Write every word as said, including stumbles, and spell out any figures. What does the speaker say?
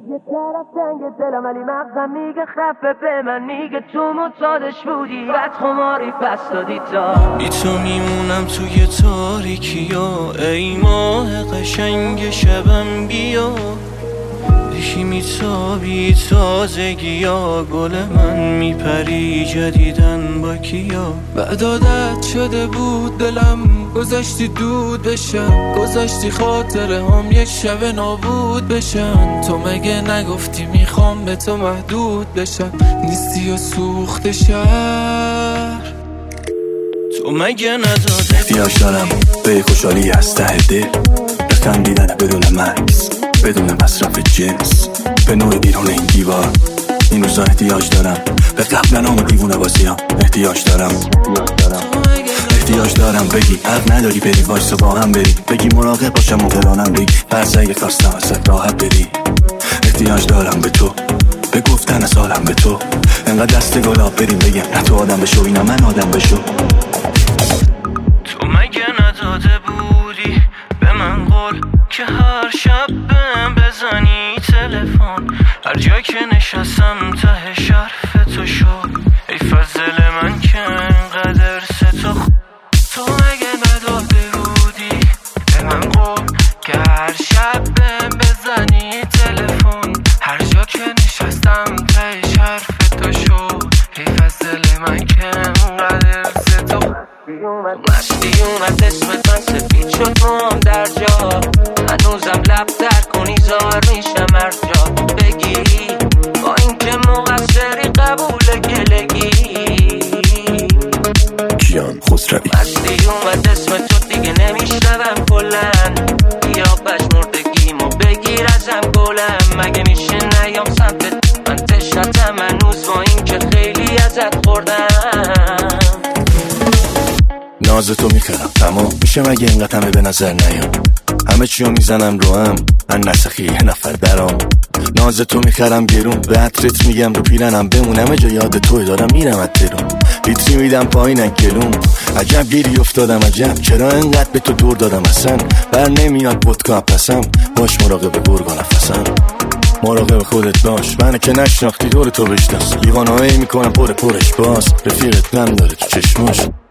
یه طرف تنگ دلم ولی مغزم میگه خفه، به من میگه تو معتادش بودی، بعد خماری پس دادی تا بی تو میمونم توی تاریکیا، ای ماه قشنگ شبم بیا، یکی میتابی تازگی ها، گل من میپری جدیدن با کیا. بعد عادت شده بود دلم گذاشتی دود بشن، گذاشتی خاطره هم یک شب نابود بشن. تو مگه نگفتی میخوام به تو محدود بشم، نیستی و سوخت شهر. تو مگه نداده احتیاج دارم به خوشحالی از ته دل، به خندیدن بدون مکس، بدون مصرف جنس، به نور بیرون این دیوار. این روزا احتیاج دارم به قبلنام و دیوونه بازیام. احتیاج دارم احتیاج دارم بگی حق نداری بری، وایسا با هم بری، بگی مراقب باشم و فلانم بگی، فرض اگه خواستم ازت راحت بری. احتیاج دارم به تو، به گفتن از حالم به تو، انقدر دست گلاب بریم بگم نه تو آدم بشو اینا من آدم بشو. تو مگه نداده بودی به من قول که هر شب بهم بزنی تلفن، هر جا که نشستم ته شرف تو شد، ای فضل من که انقدر ستو. تو مگه نداده بودی به من قول که هر شب بهم بزنی تلفن، هر جا که نشستم ته شرف تو شد، ای فضل من که انقدر ستو. مستی اومد اسمت من سفید شد موام در جا، هنوزم لب در کنی زار میشم هر جا بگی، با اینکه مقصری قبول گلگی. کیان خسروی. مستی اومد اسمت تو دیگه نمیشنوم کلن، یا پشمردگیمو بگیر ازم گلم، مگه میشه نیام سمتت من تشنتم هنوز، با اینکه خیلی ازت خوردم. ناز تو میخرم تمام میشه مگه اینقدر همه به نظر نیام، همه چیو میزنم رو هم من نسخی یه نفر درام. ناز تو میخرم گرون به عطرت میگم رو پیرنم بمون، همه جا یاد توی دارم میرم از درون، لیتری میدم پایین گلوم. عجب گیری افتادم عجب چرا انقدر به تو دور دادم، اصلا بر نمیاد ودکا پسم، باش مراقب گرگا نفسم، مراقب خودت باش، منو که نشناختی دور تو بشناس، لیوانایی میکنم پر پرش باز، رفیقت نم داره تو چشماش.